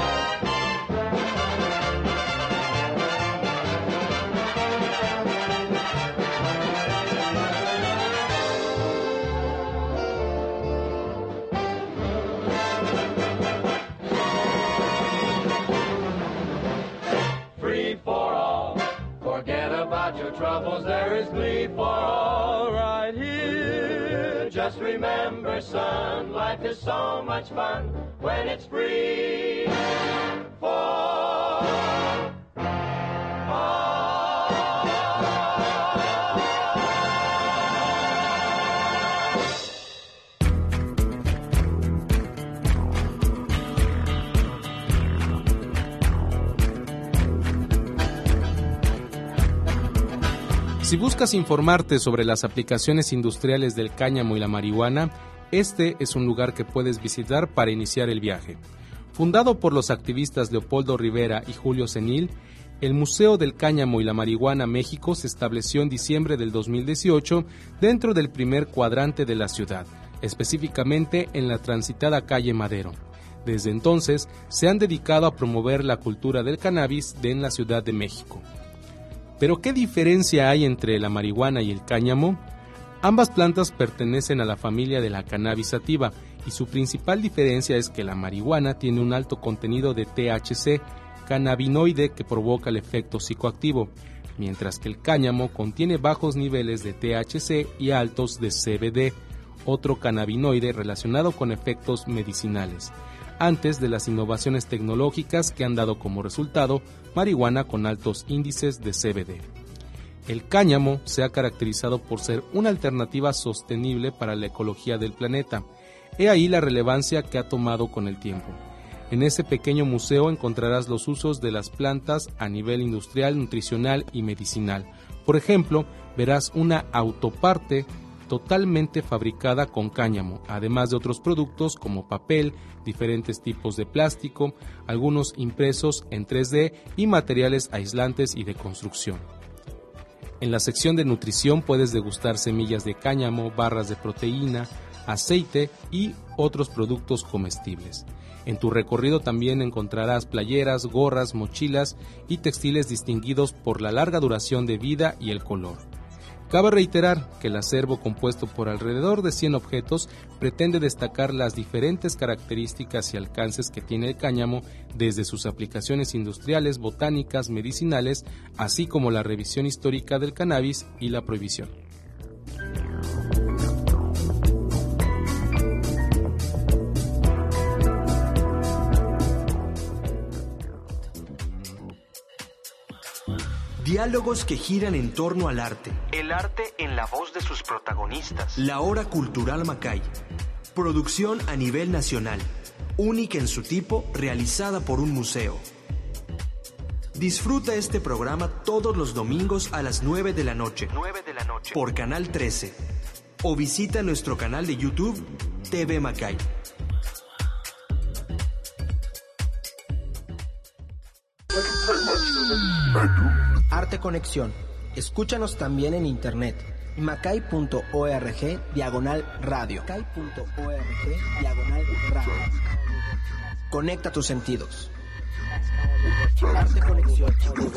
Your troubles, there is glee for all right here. Just remember, son, life is so much fun when it's free for all. Si buscas informarte sobre las aplicaciones industriales del cáñamo y la marihuana, este es un lugar que puedes visitar para iniciar el viaje. Fundado por los activistas Leopoldo Rivera y Julio Senil, el Museo del Cáñamo y la Marihuana México se estableció en diciembre del 2018 dentro del primer cuadrante de la ciudad, específicamente en la transitada calle Madero. Desde entonces, se han dedicado a promover la cultura del cannabis en la Ciudad de México. ¿Pero qué diferencia hay entre la marihuana y el cáñamo? Ambas plantas pertenecen a la familia de la cannabis sativa y su principal diferencia es que la marihuana tiene un alto contenido de THC, cannabinoide que provoca el efecto psicoactivo, mientras que el cáñamo contiene bajos niveles de THC y altos de CBD, otro cannabinoide relacionado con efectos medicinales, antes de las innovaciones tecnológicas que han dado como resultado marihuana con altos índices de CBD. El cáñamo se ha caracterizado por ser una alternativa sostenible para la ecología del planeta. He ahí la relevancia que ha tomado con el tiempo. En ese pequeño museo encontrarás los usos de las plantas a nivel industrial, nutricional y medicinal. Por ejemplo, verás una autoparte totalmente fabricada con cáñamo, además de otros productos como papel, diferentes tipos de plástico, algunos impresos en 3D y materiales aislantes y de construcción. En la sección de nutrición puedes degustar semillas de cáñamo, barras de proteína, aceite y otros productos comestibles. En tu recorrido también encontrarás playeras, gorras, mochilas y textiles distinguidos por la larga duración de vida y el color. Cabe reiterar que el acervo, compuesto por alrededor de 100 objetos, pretende destacar las diferentes características y alcances que tiene el cáñamo, desde sus aplicaciones industriales, botánicas, medicinales, así como la revisión histórica del cannabis y la prohibición. Diálogos que giran en torno al arte. El arte en la voz de sus protagonistas. La Hora Cultural Macay. Producción a nivel nacional. Única en su tipo, realizada por un museo. Disfruta este programa todos los domingos a las 9 de la noche. 9 de la noche. Por Canal 13. O visita nuestro canal de YouTube, TV Macay. Arte Conexión. Escúchanos también en internet. macay.org/radio. macay.org/radio. Conecta tus sentidos. Arte Conexión.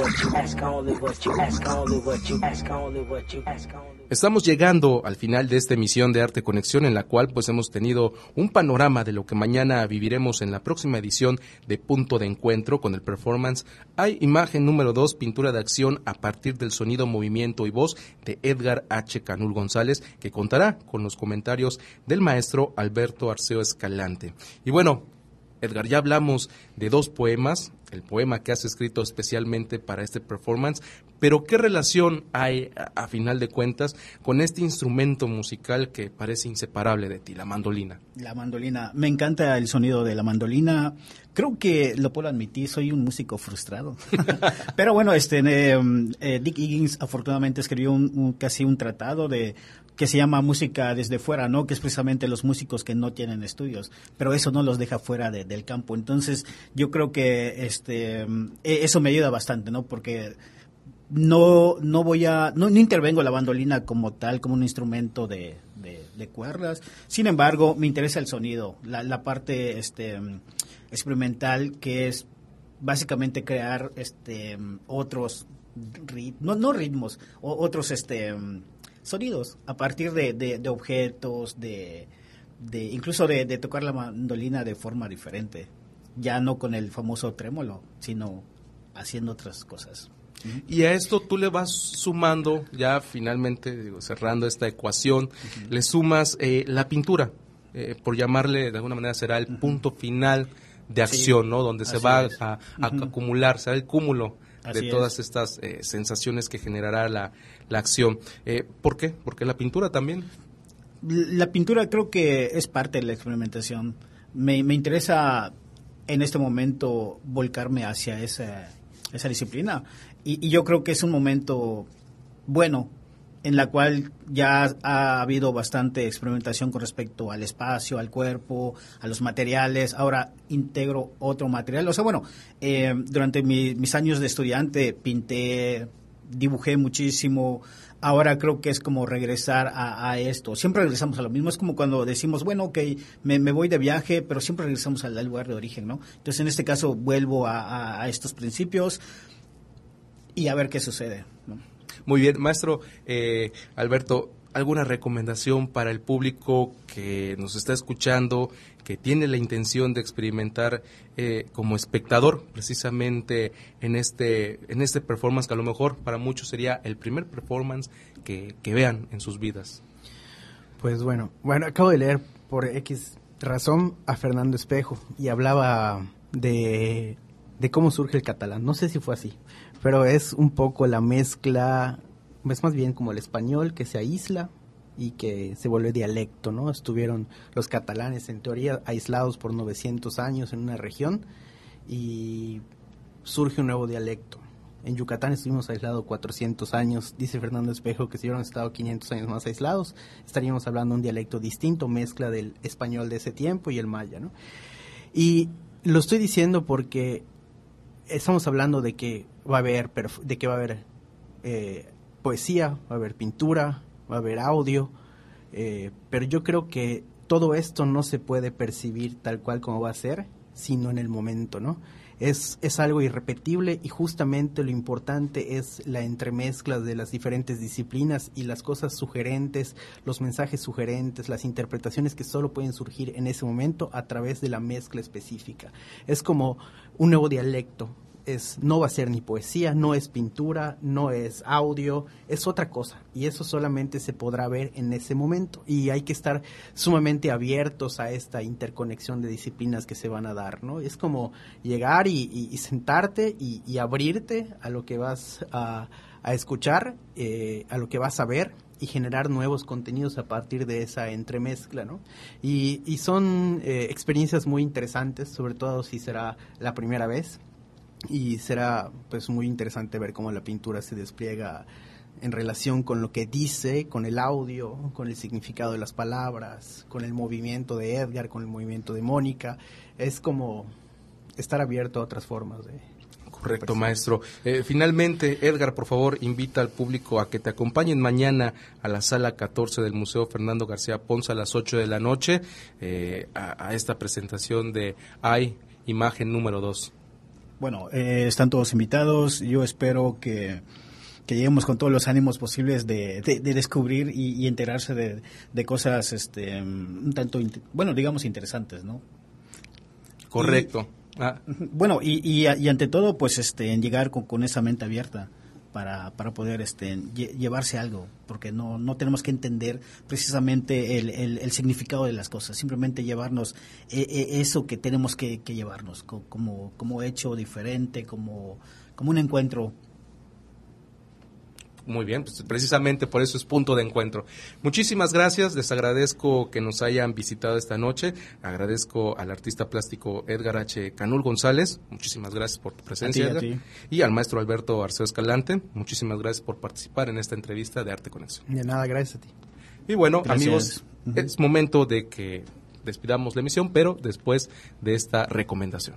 Estamos llegando al final de esta emisión de Arte Conexión, en la cual pues hemos tenido un panorama de lo que mañana viviremos en la próxima edición de Punto de Encuentro con el performance Hay Imagen número 2, pintura de acción a partir del sonido, movimiento y voz de Edgar H. Canul González, que contará con los comentarios del maestro Alberto Arceo Escalante. Y bueno, Edgar, ya hablamos de 2 poemas, el poema que has escrito especialmente para este performance, pero ¿qué relación hay, a final de cuentas, con este instrumento musical que parece inseparable de ti, la mandolina? La mandolina, me encanta el sonido de la mandolina. Creo que lo puedo admitir, soy un músico frustrado. Pero bueno, Dick Higgins afortunadamente escribió casi un tratado que se llama Música desde fuera, ¿no? Que es precisamente los músicos que no tienen estudios, pero eso no los deja fuera del campo. Entonces, yo creo que eso me ayuda bastante, ¿no? Porque no intervengo la mandolina como tal, como un instrumento de cuerdas. Sin embargo, me interesa el sonido, la parte experimental, que es básicamente crear otros ritmos, otros sonidos a partir de objetos, incluso de tocar la mandolina de forma diferente, ya no con el famoso trémolo, sino haciendo otras cosas. Y a esto tú le vas sumando, ya finalmente, cerrando esta ecuación, le sumas la pintura, por llamarle de alguna manera, será el punto final de acción, ¿no? Donde se va a acumular, será el cúmulo de todas estas sensaciones que generará la acción. ¿Por qué? Porque la pintura también. La pintura creo que es parte de la experimentación. Me interesa en este momento volcarme hacia esa disciplina, y yo creo que es un momento bueno en la cual ya ha habido bastante experimentación con respecto al espacio, al cuerpo, a los materiales. Ahora integro otro material. O sea, bueno, durante mis años de estudiante pinté, dibujé muchísimo. Ahora creo que es como regresar a esto. Siempre regresamos a lo mismo. Es como cuando decimos, bueno, ok, me voy de viaje, pero siempre regresamos al lugar de origen, ¿no? Entonces, en este caso, vuelvo a estos principios y a ver qué sucede, ¿no? Muy bien, maestro Alberto, ¿alguna recomendación para el público que nos está escuchando, que tiene la intención de experimentar como espectador precisamente en este performance, que a lo mejor para muchos sería el primer performance que vean en sus vidas? Pues bueno, acabo de leer por X razón a Fernando Espejo y hablaba de cómo surge el catalán. No sé si fue así, pero es un poco la mezcla, es más bien como el español que se aísla y que se vuelve dialecto, ¿no? Estuvieron los catalanes en teoría aislados por 900 años en una región y surge un nuevo dialecto. En Yucatán estuvimos aislados 400 años, dice Fernando Espejo que si hubiéramos estado 500 años más aislados, estaríamos hablando un dialecto distinto, mezcla del español de ese tiempo y el maya, ¿no? Y lo estoy diciendo porque estamos hablando de que va a haber poesía, va a haber pintura, va a haber audio, pero yo creo que todo esto no se puede percibir tal cual como va a ser, sino en el momento, ¿no? Es algo irrepetible y justamente lo importante es la entremezcla de las diferentes disciplinas y las cosas sugerentes, los mensajes sugerentes, las interpretaciones que solo pueden surgir en ese momento a través de la mezcla específica. Es como un nuevo dialecto no va a ser ni poesía, no es pintura, no es audio, es otra cosa. Y eso solamente se podrá ver en ese momento. Y hay que estar sumamente abiertos a esta interconexión de disciplinas que se van a dar, ¿no? Es como llegar y sentarte y abrirte a lo que vas a escuchar, a lo que vas a ver, y generar nuevos contenidos a partir de esa entremezcla, ¿no? Y son experiencias muy interesantes, sobre todo si será la primera vez, y será pues muy interesante ver cómo la pintura se despliega en relación con lo que dice, con el audio, con el significado de las palabras, con el movimiento de Edgar, con el movimiento de Mónica. Es como estar abierto a otras formas de... Correcto, maestro. Finalmente, Edgar, por favor, invita al público a que te acompañen mañana a la sala 14 del Museo Fernando García Ponce a las 8 de la noche a esta presentación de Hay Imagen número 2. Bueno, están todos invitados. Yo espero que lleguemos con todos los ánimos posibles de descubrir y enterarse de cosas un tanto, digamos, interesantes, ¿no? Correcto. Bueno, y ante todo, pues en llegar con esa mente abierta para poder llevarse algo, porque no tenemos que entender precisamente el significado de las cosas, simplemente llevarnos eso que tenemos que llevarnos como hecho diferente, como un encuentro. Muy bien, pues precisamente por eso es punto de encuentro. Muchísimas gracias, les agradezco que nos hayan visitado esta noche, agradezco al artista plástico Edgar H. Canul González, muchísimas gracias por tu presencia, a ti. Y al maestro Alberto Arceo Escalante, muchísimas gracias por participar en esta entrevista de Arte Conexión. De nada, gracias a ti. Y bueno, gracias. Amigos, es momento de que despidamos la emisión, pero después de esta recomendación.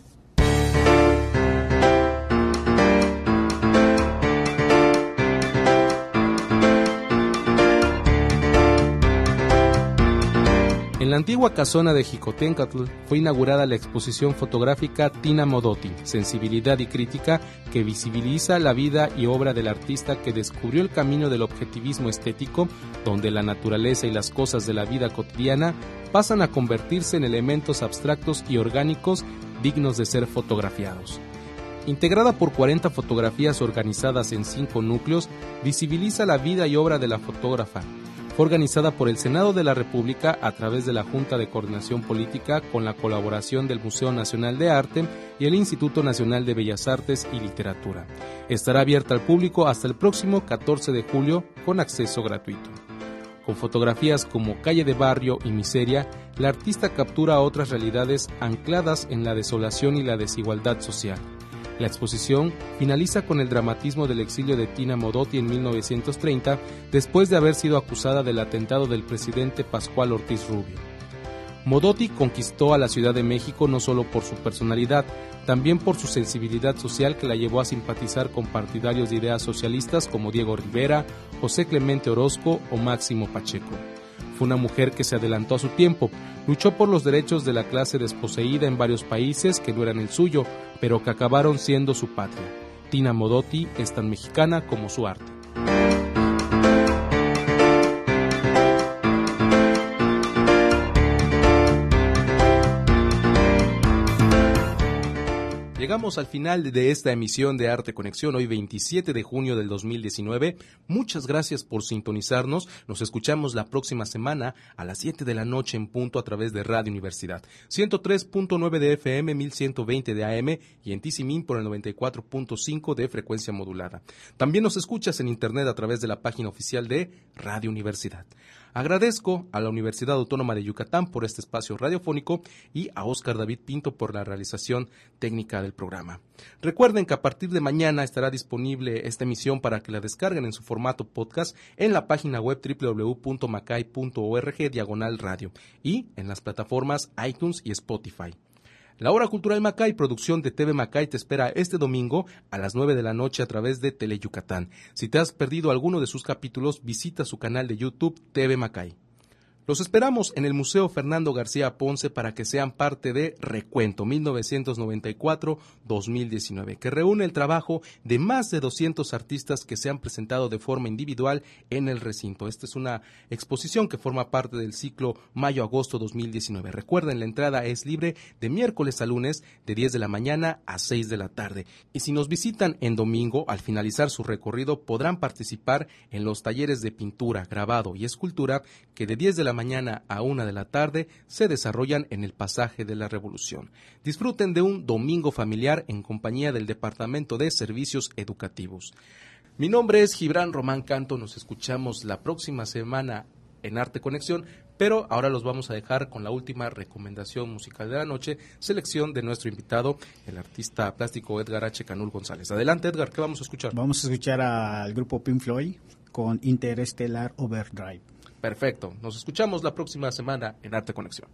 En la antigua casona de Jicotencatl fue inaugurada la exposición fotográfica Tina Modotti, Sensibilidad y Crítica, que visibiliza la vida y obra del artista que descubrió el camino del objetivismo estético, donde la naturaleza y las cosas de la vida cotidiana pasan a convertirse en elementos abstractos y orgánicos dignos de ser fotografiados. Integrada por 40 fotografías organizadas en 5 núcleos, visibiliza la vida y obra de la fotógrafa. Fue organizada por el Senado de la República a través de la Junta de Coordinación Política con la colaboración del Museo Nacional de Arte y el Instituto Nacional de Bellas Artes y Literatura. Estará abierta al público hasta el próximo 14 de julio con acceso gratuito. Con fotografías como Calle de Barrio y Miseria, la artista captura otras realidades ancladas en la desolación y la desigualdad social. La exposición finaliza con el dramatismo del exilio de Tina Modotti en 1930, después de haber sido acusada del atentado del presidente Pascual Ortiz Rubio. Modotti conquistó a la Ciudad de México no solo por su personalidad, también por su sensibilidad social que la llevó a simpatizar con partidarios de ideas socialistas como Diego Rivera, José Clemente Orozco o Máximo Pacheco. Fue una mujer que se adelantó a su tiempo, luchó por los derechos de la clase desposeída en varios países que no eran el suyo, pero que acabaron siendo su patria. Tina Modotti es tan mexicana como su arte. Llegamos al final de esta emisión de Arte Conexión, hoy 27 de junio del 2019. Muchas gracias por sintonizarnos. Nos escuchamos la próxima semana a las 7 de la noche en punto a través de Radio Universidad. 103.9 de FM, 1120 de AM y en Tizimín por el 94.5 de frecuencia modulada. También nos escuchas en internet a través de la página oficial de Radio Universidad. Agradezco a la Universidad Autónoma de Yucatán por este espacio radiofónico y a Óscar David Pinto por la realización técnica del programa. Recuerden que a partir de mañana estará disponible esta emisión para que la descarguen en su formato podcast en la página web www.macay.org/radio y en las plataformas iTunes y Spotify. La Hora Cultural Macay, producción de TV Macay, te espera este domingo a las 9 de la noche a través de Tele Yucatán. Si te has perdido alguno de sus capítulos, visita su canal de YouTube TV Macay. Los esperamos en el Museo Fernando García Ponce para que sean parte de Recuento 1994-2019, que reúne el trabajo de más de 200 artistas que se han presentado de forma individual en el recinto. Esta es una exposición que forma parte del ciclo Mayo-Agosto 2019. Recuerden, la entrada es libre de miércoles a lunes de 10 de la mañana a 6 de la tarde. Y si nos visitan en domingo, al finalizar su recorrido podrán participar en los talleres de pintura, grabado y escultura que de 10 de la mañana a 1 de la tarde se desarrollan en el Pasaje de la Revolución. Disfruten de un domingo familiar en compañía del Departamento de Servicios Educativos. Mi nombre es Gibran Román Canto, nos escuchamos la próxima semana en Arte Conexión, pero ahora los vamos a dejar con la última recomendación musical de la noche, selección de nuestro invitado, el artista plástico Edgar H. Canul González. Adelante, Edgar, ¿qué vamos a escuchar? Vamos a escuchar al grupo Pink Floyd con Interstellar Overdrive. Perfecto, nos escuchamos la próxima semana en Arte Conexión.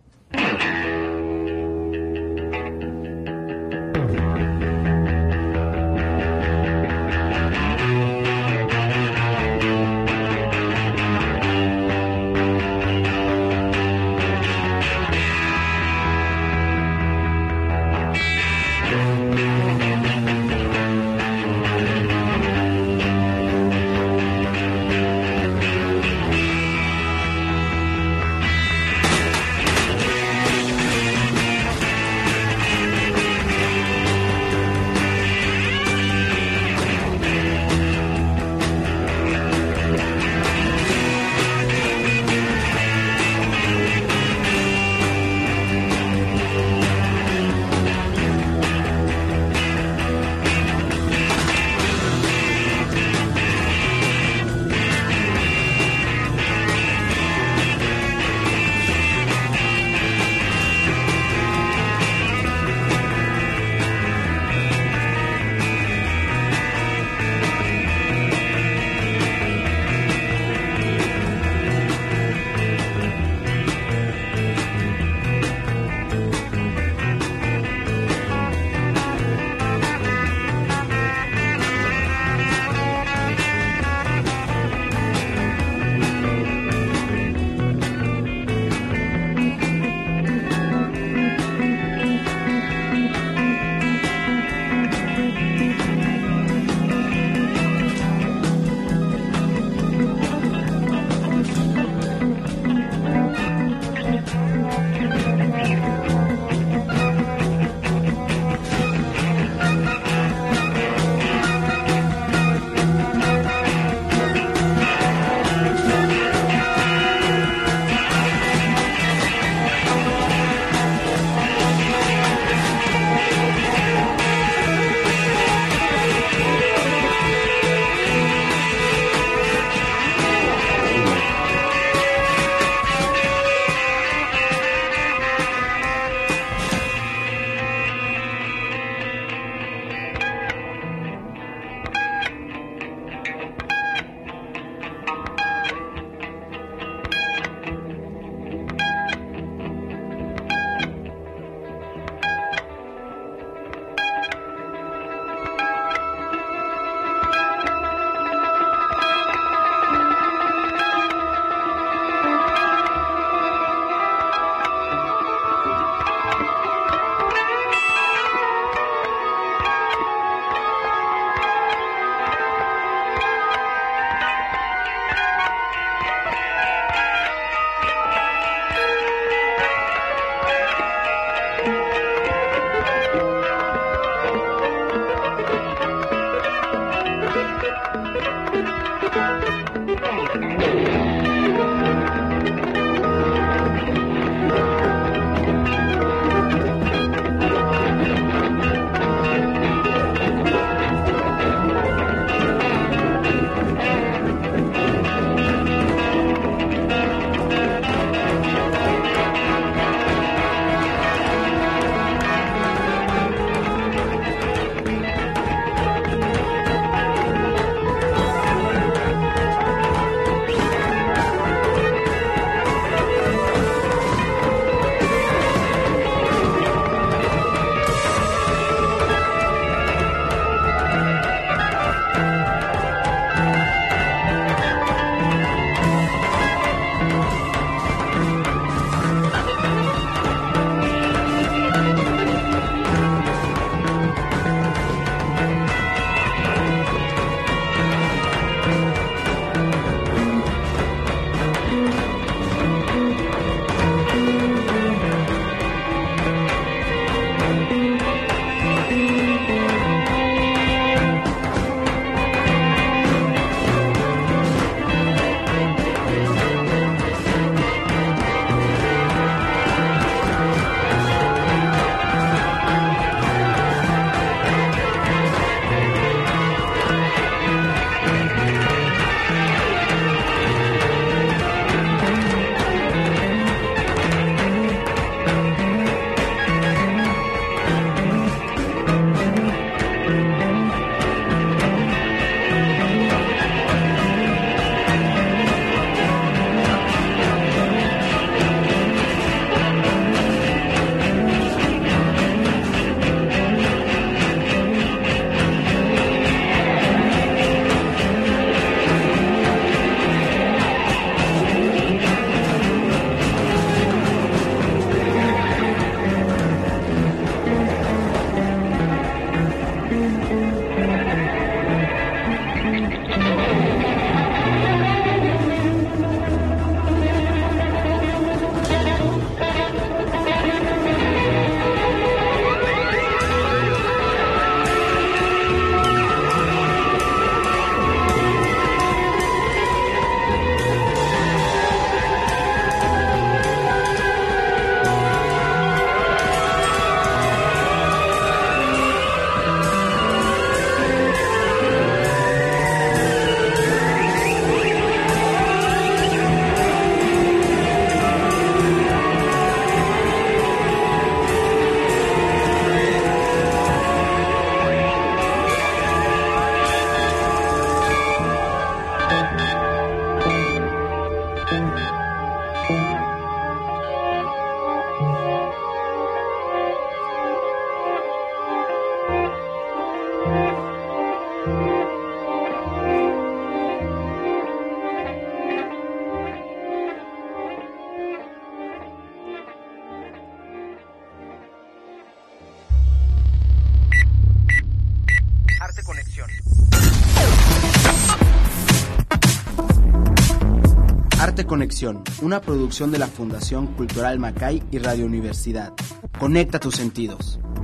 Arte Conexión, una producción de la Fundación Cultural Macay y Radio Universidad. Conecta tus sentidos.